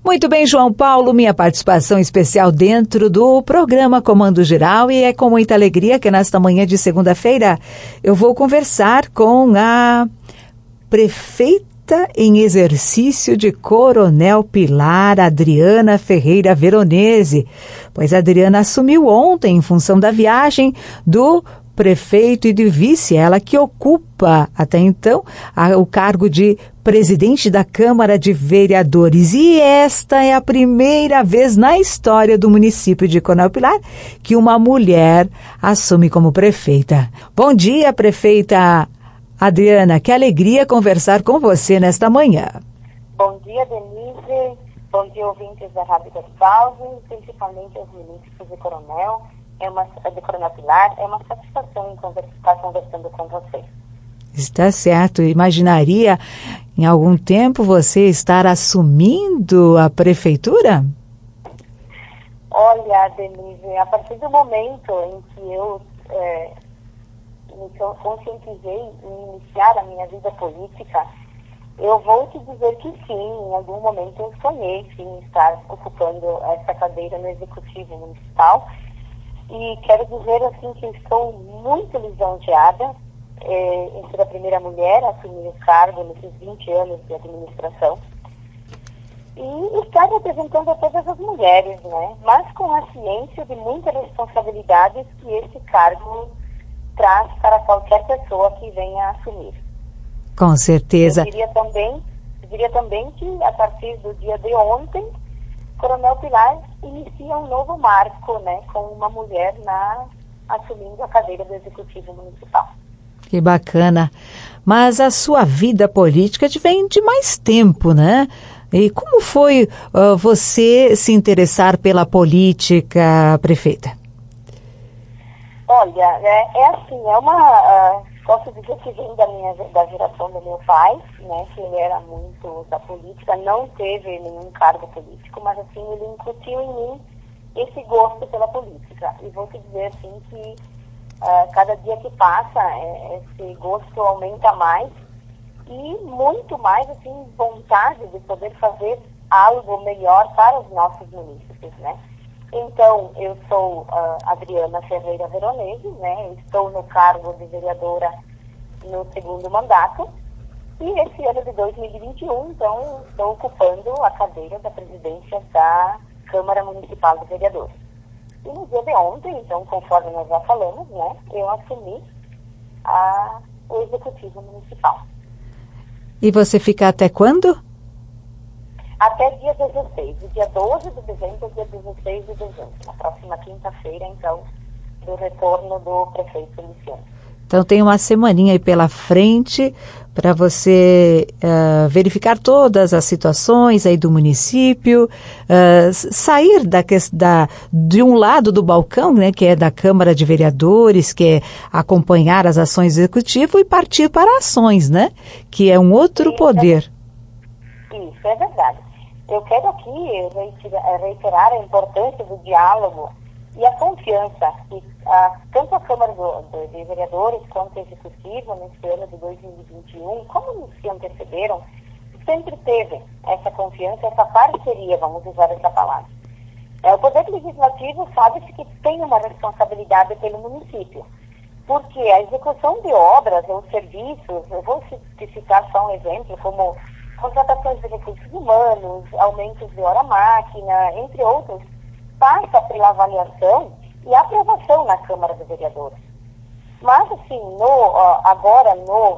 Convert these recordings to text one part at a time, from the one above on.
Muito bem, João Paulo, minha participação especial dentro do programa Comando Geral, e é com muita alegria que nesta manhã de segunda-feira eu vou conversar com a prefeita em exercício de Coronel Pilar, Adriana Ferreira Veronese, pois a Adriana assumiu ontem em função da viagem do prefeito e de vice, ela que ocupa até então o cargo de presidente da Câmara de Vereadores. E esta é a primeira vez na história do município de Coronel Pilar que uma mulher assume como prefeita. Bom dia, prefeita Adriana, que alegria conversar com você nesta manhã. Bom dia, Denise. Bom dia, ouvintes da Rádio Garibaldi, principalmente os municípios de Coronel. De Coronel Pilar, é uma satisfação estar conversando com você. Está certo. Imaginaria em algum tempo você estar assumindo a prefeitura? Olha, Denise, a partir do momento em que eu me conscientizei em iniciar a minha vida política, eu vou te dizer que sim, em algum momento eu sonhei sim estar ocupando essa cadeira no Executivo Municipal. E quero dizer assim que estou muito lisonjeada em ser a primeira mulher a assumir o cargo nesses 20 anos de administração. E estar representando a todas as mulheres, né? Mas com a ciência de muitas responsabilidades que esse cargo traz para qualquer pessoa que venha a assumir. Com certeza. Eu diria também que a partir do dia de ontem, Coronel Pilar inicia um novo marco, né, com uma mulher assumindo a cadeira do Executivo Municipal. Que bacana. Mas a sua vida política vem de mais tempo, né? E como foi você se interessar pela política, prefeita? Olha, posso dizer que vem da geração do meu pai, né, que ele era muito da política, não teve nenhum cargo político, mas assim, ele incutiu em mim esse gosto pela política. E vou te dizer assim que cada dia que passa, esse gosto aumenta mais e muito mais assim, vontade de poder fazer algo melhor para os nossos munícipes, né? Então, eu sou Adriana Ferreira Veronese, né? Estou no cargo de vereadora no segundo mandato. E esse ano de 2021, então, estou ocupando a cadeira da presidência da Câmara Municipal de Vereadores. E no dia de ontem, então, conforme nós já falamos, né? Eu assumi o Executivo Municipal. E você fica até quando? Até dia 16, do dia 12 de dezembro ao dia 16 de dezembro, na próxima quinta-feira, então, do retorno do prefeito Luciano. Então tem uma semaninha aí pela frente para você verificar todas as situações aí do município, sair de um lado do balcão, né, que é da Câmara de Vereadores, que é acompanhar as ações executivas, e partir para ações, né, que é um outro poder. Isso é verdade. Eu quero aqui reiterar a importância do diálogo e a confiança que tanto a Câmara de Vereadores quanto o Executivo, nesse ano de 2021, como se antecederam, sempre teve essa confiança, essa parceria, vamos usar essa palavra. O Poder Legislativo sabe-se que tem uma responsabilidade pelo município, porque a execução de obras ou serviços, eu vou citar só um exemplo, como contratações de recursos humanos, aumentos de hora-máquina, entre outros, passa pela avaliação e aprovação na Câmara de Vereadores. Mas, assim, agora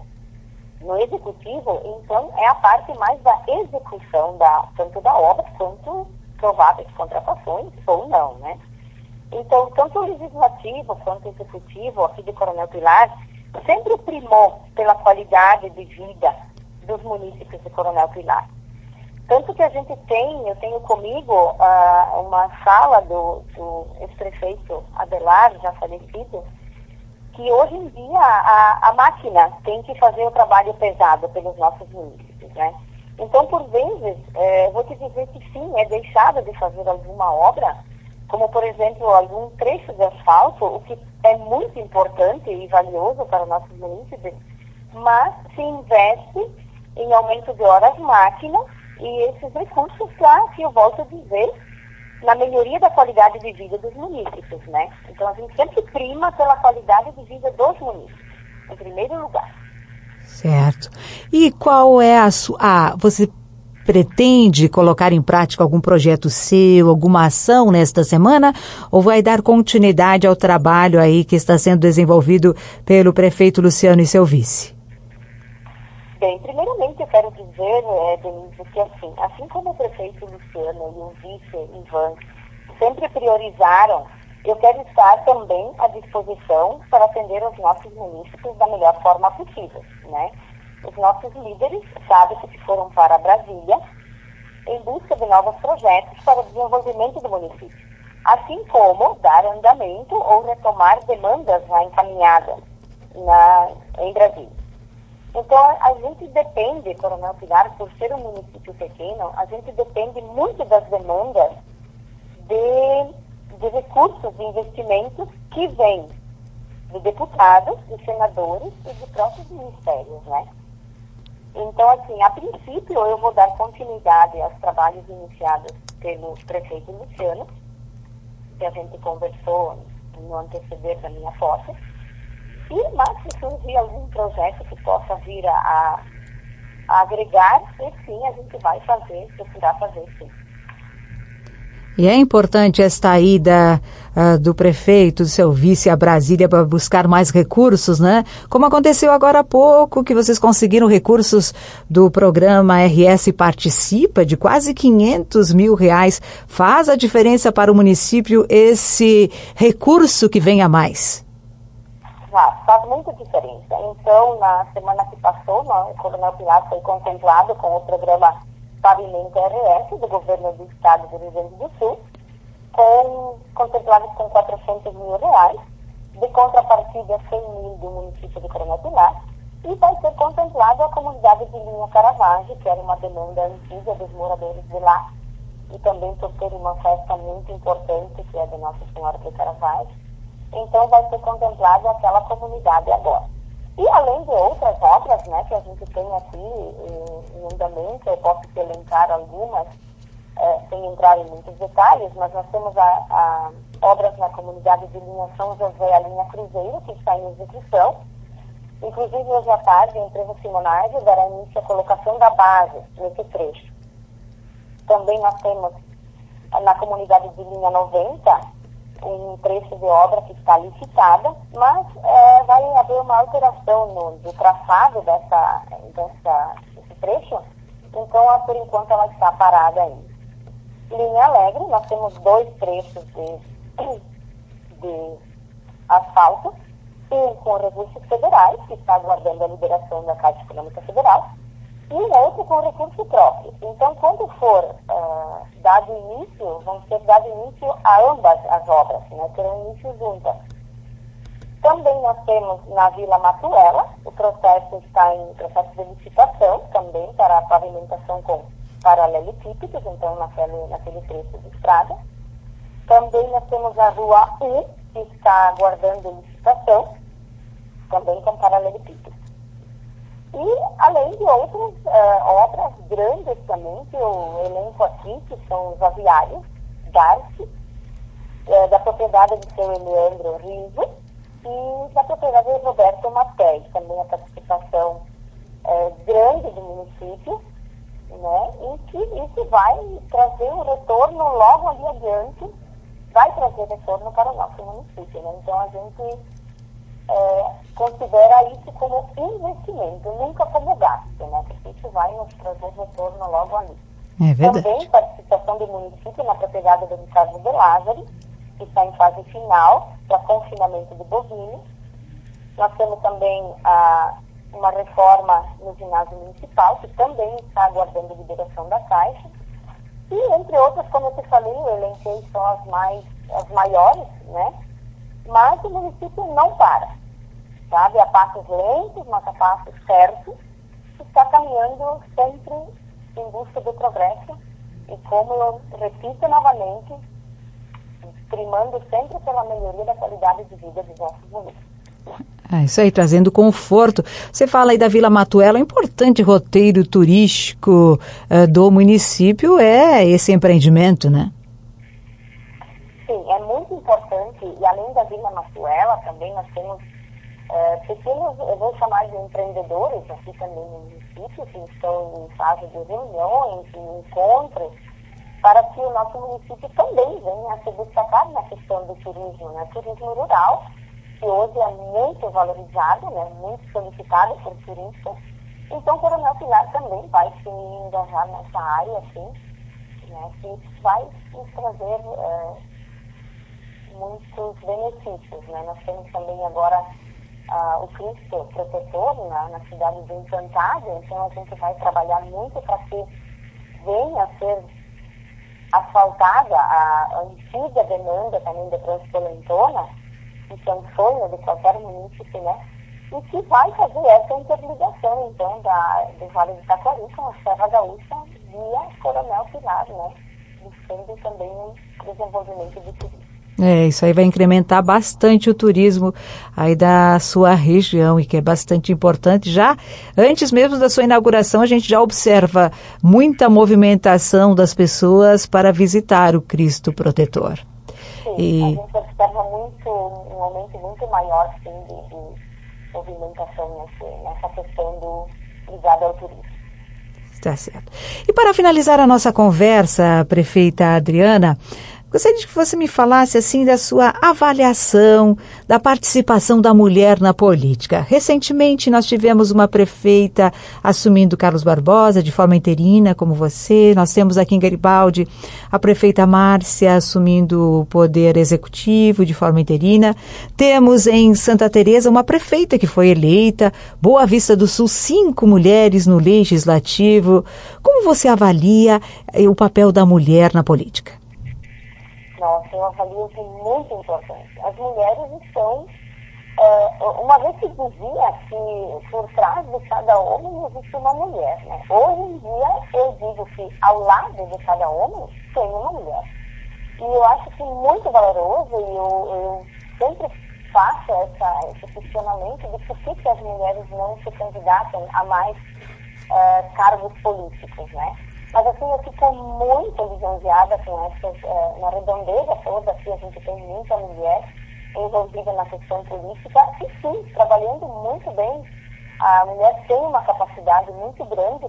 no Executivo, então, é a parte mais da execução tanto da obra quanto prováveis contratações ou não, né? Então, tanto o Legislativo quanto o Executivo, aqui de Coronel Pilar, sempre primou pela qualidade de vida dos munícipes de Coronel Pilar. Tanto que eu tenho comigo uma fala do ex-prefeito Adelar, já falecido, que hoje em dia a máquina tem que fazer o trabalho pesado pelos nossos munícipes, né? Então, por vezes, vou te dizer que sim, é deixada de fazer alguma obra, como, por exemplo, algum trecho de asfalto, o que é muito importante e valioso para nossos munícipes, mas se investe em aumento de horas máquina E esses recursos lá, que eu volto a dizer, na melhoria da qualidade de vida dos munícipes, né? Então a gente sempre prima pela qualidade de vida dos munícipes, em primeiro lugar. Certo. E qual é você pretende colocar em prática algum projeto seu, alguma ação nesta semana, ou vai dar continuidade ao trabalho aí que está sendo desenvolvido pelo prefeito Luciano e seu vice? Bem, primeiramente eu quero dizer, Denise, que assim como o prefeito Luciano e o vice Ivan sempre priorizaram, eu quero estar também à disposição para atender os nossos munícipes da melhor forma possível, né? Os nossos líderes sabem que foram para Brasília em busca de novos projetos para o desenvolvimento do município, assim como dar andamento ou retomar demandas já encaminhadas em Brasília. Então, a gente depende, Coronel Pilar, por ser um município pequeno, a gente depende muito das demandas de recursos, de investimentos que vêm de deputados, de senadores e de próprios ministérios, né? Então, a princípio, eu vou dar continuidade aos trabalhos iniciados pelo prefeito Luciano, que a gente conversou no anteceder da minha posse. Mas se surgir algum projeto que possa vir a agregar, sim, a gente vai procurar fazer sim. E é importante esta ida do prefeito, do seu vice a Brasília para buscar mais recursos, né? Como aconteceu agora há pouco, que vocês conseguiram recursos do programa RS Participa, de quase R$500 mil. Faz a diferença para o município esse recurso que vem a mais? Faz muita diferença. Então, na semana que passou, o Coronel Pilar foi contemplado com o programa Pavimento RS do governo do estado do Rio Grande do Sul, contemplados com R$400 mil, de contrapartida 100 mil do município de Coronel Pilar, e vai ser contemplado a comunidade de Linha Caravaggio, que era uma demanda antiga dos moradores de lá, e também por ter uma festa muito importante, que é de Nossa Senhora de Caravaggio. Então, vai ser contemplado aquela comunidade agora. E além de outras obras, né, que a gente tem aqui em andamento, eu posso te elencar algumas, sem entrar em muitos detalhes, mas nós temos obras na comunidade de Linha São José, a linha Cruzeiro, que está em execução. Inclusive, hoje à tarde, a empresa Simonardi dará início à colocação da base nesse trecho. Também nós temos na comunidade de Linha 90, um trecho de obra que está licitada, mas vai haver uma alteração do traçado desse trecho, então, por enquanto, ela está parada ainda. Linha Alegre, nós temos 2 trechos de asfalto, um com recursos federais, que está aguardando a liberação da Caixa Econômica Federal, e um outro com recurso próprio. Então, quando for dado início, vão ser dado início a ambas as obras, né? Terão início juntas. Também nós temos na Vila Matuela, o processo está em processo de licitação, também para a pavimentação com paralelepípedos, então naquele trecho de estrada. Também nós temos a Rua 1, que está aguardando licitação, também com paralelepípedos. E além de outras obras grandes também, que eu elenco aqui, que são os aviários, Darcy, da propriedade do seu Leandro Riso, e da propriedade de Roberto Matéis, também a participação grande do município, né, e que isso vai trazer um retorno logo ali adiante, vai trazer retorno para o nosso município, né? Então a gente considera isso como investimento, nunca como gasto, né? Porque isso vai nos trazer retorno logo ali. É verdade. Também participação do município na propriedade do Ricardo de Lázari, que está em fase final para confinamento de bovinos. Nós temos também uma reforma no ginásio municipal, que também está aguardando liberação da Caixa. E, entre outras, como eu te falei, eu elenquei só as maiores, né? Mas o município não para, sabe? A passos lentos, mas a passos certos, está caminhando sempre em busca do progresso e, como eu repito novamente, primando sempre pela melhoria da qualidade de vida dos nossos municípios. Isso aí, trazendo conforto. Você fala aí da Vila Matuela, um importante roteiro turístico do município é esse empreendimento, né? Sim, é muito importante, e além da Vila Matuela, também nós temos pequenos, eu vou chamar de empreendedores aqui também no município, que estão em fase de reuniões, de encontros, para que o nosso município também venha a se destacar na questão do turismo, né? Turismo rural, que hoje é muito valorizado, né? Muito solicitado por turistas. Então, o Coronel Pilar também vai se engajar nessa área, assim, né? Que vai nos trazer muitos benefícios, né? Nós temos também agora o Cristo Protetor na cidade de Encantado, então a gente vai trabalhar muito para que venha a ser asfaltada a antiga demanda também de Transpolentona, que é um sonho de qualquer município, né? E que vai fazer essa interligação, então, do Vale do Taquari com a Serra Gaúcha via Coronel Pilar, né? Buscando também o desenvolvimento do turismo. Isso aí vai incrementar bastante o turismo aí da sua região, e que é bastante importante. Já antes mesmo da sua inauguração, a gente já observa muita movimentação das pessoas para visitar o Cristo Protetor. Sim, a gente observa um aumento muito maior, sim, de movimentação nessa questão ligada ao turismo. Tá certo. E para finalizar a nossa conversa, prefeita Adriana, gostaria de que você me falasse assim da sua avaliação da participação da mulher na política. Recentemente nós tivemos uma prefeita assumindo Carlos Barbosa de forma interina, como você. Nós temos aqui em Garibaldi a prefeita Márcia assumindo o poder executivo de forma interina. Temos em Santa Teresa uma prefeita que foi eleita, Boa Vista do Sul, 5 mulheres no legislativo. Como você avalia o papel da mulher na política? Nossa, eu avalio que muito importante. As mulheres estão, uma vez que dizia que por trás de cada homem existe uma mulher, né? Hoje em dia eu digo que ao lado de cada homem tem uma mulher. E eu acho que muito valoroso, e eu sempre faço esse questionamento de por que as mulheres não se candidatam a mais cargos políticos, né? Mas assim, eu fico muito lisonjeada com essas, na redondeza toda, aqui a gente tem muita mulher envolvida na questão política e sim, trabalhando muito bem. A mulher tem uma capacidade muito grande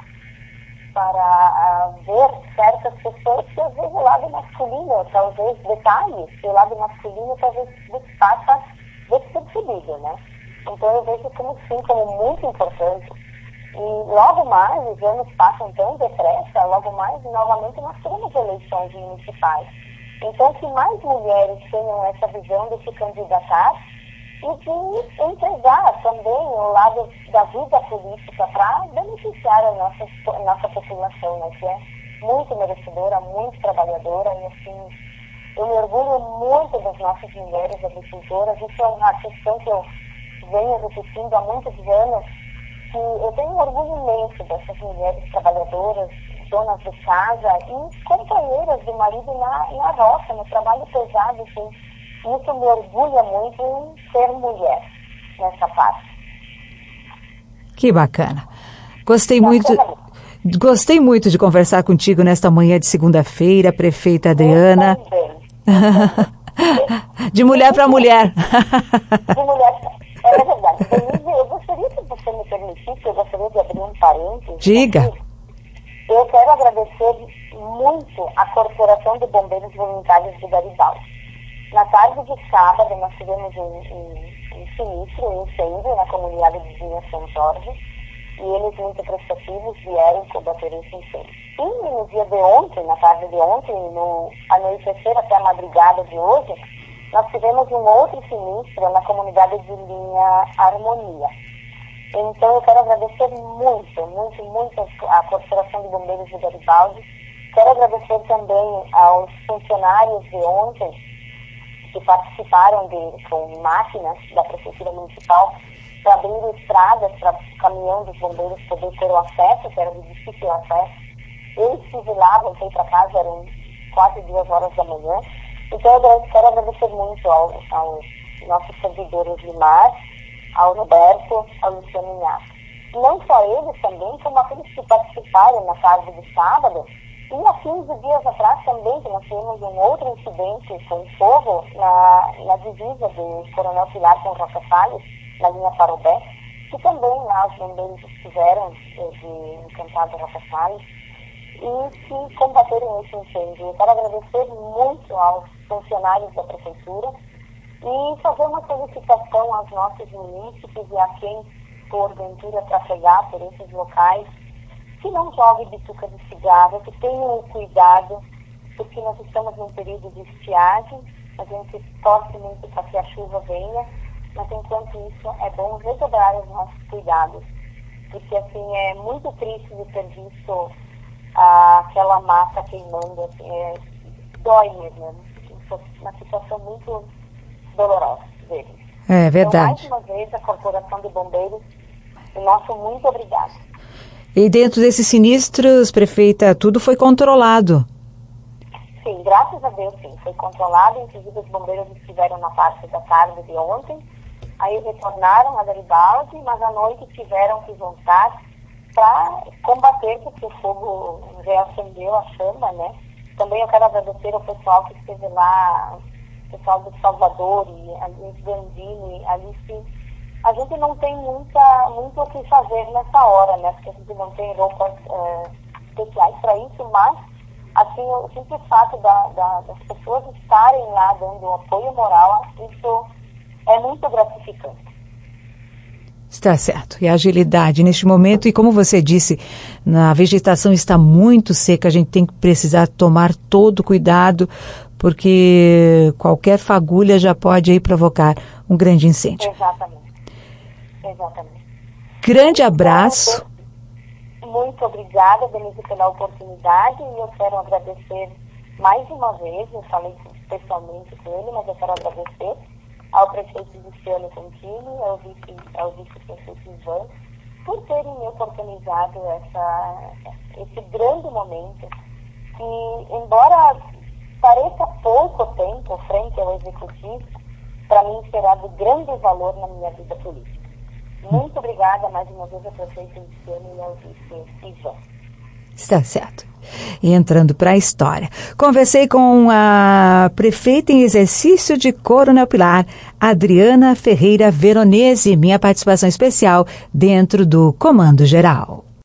para ver certas pessoas que às vezes o lado masculino, talvez detalhes, que o lado masculino talvez passa despercebido, né? Então eu vejo como muito importante. E logo mais, os anos passam tão depressa, logo mais, novamente, nós teremos eleições municipais. Então, que mais mulheres tenham essa visão de se candidatar e de entregar também o lado da vida política para beneficiar a nossa população, né, que é muito merecedora, muito trabalhadora, e assim, eu me orgulho muito das nossas mulheres agricultoras. Isso é uma questão que eu venho repetindo há muitos anos, que eu tenho um orgulho imenso dessas mulheres trabalhadoras, donas de casa e companheiras do marido na roça, no trabalho pesado, assim. Isso me orgulha muito em ser mulher nessa parte. Que bacana. Gostei muito de conversar contigo nesta manhã de segunda-feira, prefeita Adriana. De mulher para mulher. De mulher para É verdade. Denise, eu gostaria que você me permitisse, eu gostaria de abrir um parênteses. Diga. Aqui. Eu quero agradecer muito a Corporação de Bombeiros Voluntários de Garibaldi. Na tarde de sábado, nós tivemos um sinistro, um incêndio na comunidade vizinha São Jorge, e eles, muito prestativos, vieram combater esse incêndio. E no dia de ontem, na tarde de ontem, no anoitecer até a madrugada de hoje, nós tivemos um outro sinistro na comunidade de Linha Harmonia. Então, eu quero agradecer muito a Corporação de Bombeiros de Garibaldi. Quero agradecer também aos funcionários de ontem que participaram com máquinas da Prefeitura Municipal para abrir estradas para o caminhão dos bombeiros poder ter o acesso, que era de difícil acesso. Eles se lá, voltei para casa, eram quase 2 horas da manhã. Então, eu quero agradecer muito aos nossos servidores Limar, ao Roberto, ao Luciano Inhato. Não só eles também, como aqueles que participaram na tarde de sábado. E há 15 dias atrás também, que nós tivemos um outro incidente com fogo na divisa de Coronel Pilar com Roca Salles, na linha Parobé, que também lá os bombeiros estiveram de Encantado Roca Salles e que combateram esse incêndio. Eu quero agradecer muito aos funcionários da Prefeitura e fazer uma solicitação aos nossos munícipes e a quem porventura trafegar por esses locais, que não jogue bituca de cigarro, que tenham cuidado, porque nós estamos num período de estiagem, a gente torce muito para que a chuva venha, mas enquanto isso é bom redobrar os nossos cuidados, porque assim é muito triste de ter visto aquela mata queimando, assim, dói mesmo, uma situação muito dolorosa deles. É verdade. Então, mais uma vez, a Corporação de Bombeiros, o nosso muito obrigado. E dentro desses sinistros, prefeita, tudo foi controlado? Sim, graças a Deus, sim, foi controlado. Inclusive, os bombeiros estiveram na parte da tarde de ontem, aí retornaram a Garibaldi, mas à noite tiveram que voltar para combater, porque o fogo reacendeu a chama, né? Também eu quero agradecer ao pessoal que esteve lá, o pessoal do Salvador, e Alice Gandini, Alice. A gente não tem muito o que fazer nessa hora, né? Porque a gente não tem roupas especiais para isso, mas assim, o simples fato das pessoas estarem lá dando apoio moral, isso é muito gratificante. Está certo. E a agilidade neste momento, e como você disse, a vegetação está muito seca, a gente tem que precisar tomar todo cuidado, porque qualquer fagulha já pode aí provocar um grande incêndio. Exatamente. Grande abraço. Muito obrigada, Denise, pela oportunidade, e eu quero agradecer mais uma vez, eu falei pessoalmente com ele, mas eu quero agradecer ao prefeito Luciano Contini, ao vice-prefeito Ivan, por terem me oportunizado esse grande momento, que embora pareça pouco tempo frente ao executivo, para mim será de grande valor na minha vida política. Muito obrigada mais uma vez ao prefeito Luciano e ao vice Ivan. Está certo. E entrando para a história, conversei com a prefeita em exercício de Coronel Pilar, Adriana Ferreira Veronese, minha participação especial dentro do Comando Geral.